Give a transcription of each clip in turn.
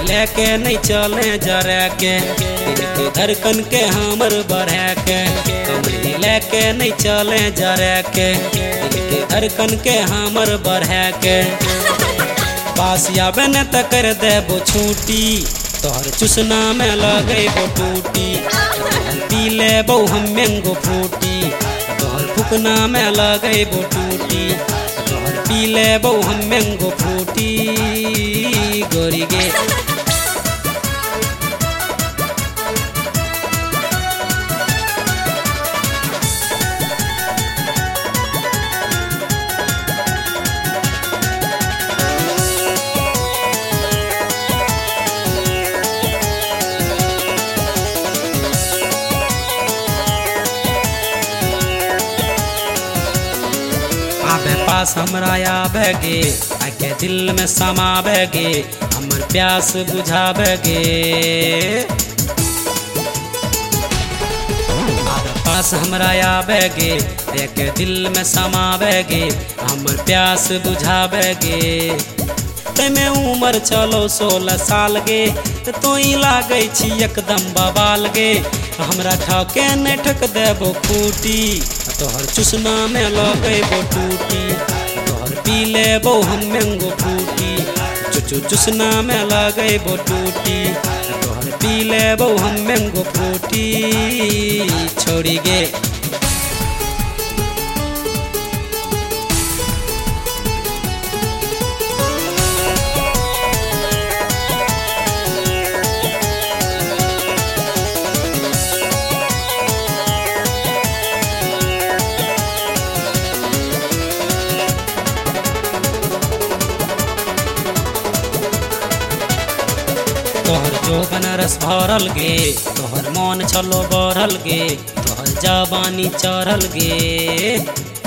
लेके नहीं चले जरा के दिल के धड़कन के हमर बढ़ा के कमरी लेके नहीं चले जरा के दिल के धड़कन के हमर बढ़ा के पास आवे न त कर देबो छूटी तोहर चुसना में लगे बो टूटी पी ले बो हम मैंगो फ्रूटी तोहर फुकना में लगे बो टूटी तोहर पी ले बो हम मैंगो फ्रूटी गोरी गे आबे पास हमरा आबे गे आके दिल में समाबे गे हमर प्यास बुझाबे गे आबे पास हमरा आबे गे आके दिल में समाबे गे हमर प्यास बुझाबे गे तमे उम्र चलो 16 साल गे तो ही लागे छी एकदम बवाल गे हमरा ठके नहीं ठक देबो खूटी तोहर चुसना में लगे बो टूटी तोहर पी ले बो हम मैंगो फ्रूटी चुसना में लगे बो टूटी तोहर पी ले बो हम मैंगो फ्रूटी छोड़ी गे तोहर जो बनारस भरल गे तोहर मन छलो बढ़ल गे तोहर जवानी चढ़ल गे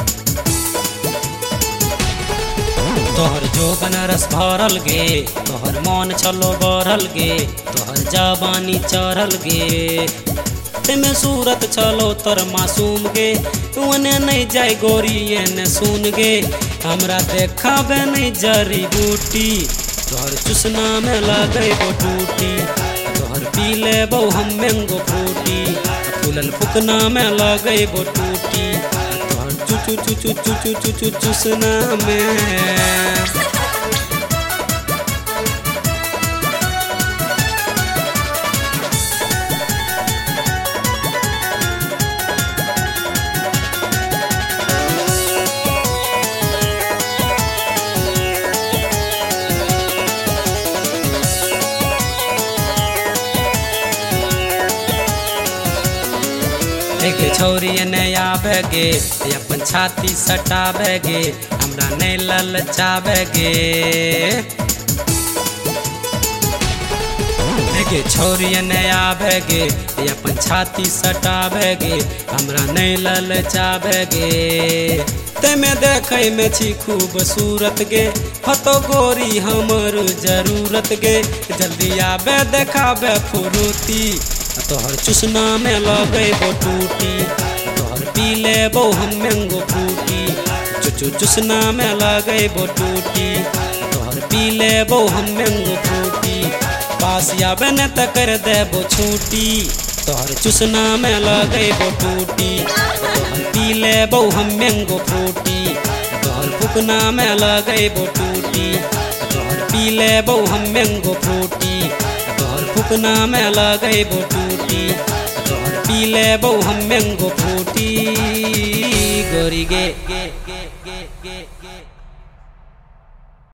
तोहर जो बनारस भरल गे तोहर मन छलो बढ़ल गे तोहर जवानी चढ़ल गे तेमे सूरत छलो तोर मासूम गे तूने नहीं जाय गोरी एने सुन गे हमरा देखाबे नहीं जड़ी बूटी तोहर चुसना में लगे बो टूटी तोहर पी ले बो हम मैंगो फ्रूटी फूलन फुकना में लगे बो टूटी तोहर चुसना में एक छोरी ने आबे गे अपन छाती सटाबे गे हमरा नहीं ललचाबे गे एक छोरी ने आबे गे अपन छाती सटाबे गे हमरा नहीं ललचाबे गे तेमे देखे में छी खूबसूरत गे हतो गोरी हमर जरूरत गे जल्दी आबे देखाबे फुरुती तोहर चुसना में लगे बो टूटी तोहर पी ले बो हम मैंगो फ्रूटी चुसना में लगे बो टूटी तोहर पी ले बो हम मैंगो फ्रूटी पास आवे न त कर देबो छूटी तोहर चुसना में लगे बो टूटी तोहर पी ले बो हम मैंगो फ्रूटी तोहर फुकना में लगे बो टूटी तोहर पी ले बो हम मैंगो फ्रूटी फुकना में लगे बो टूटी तोहर पी ले बो हम मैंगो फ्रूटी गोरी गे गे गे गे गे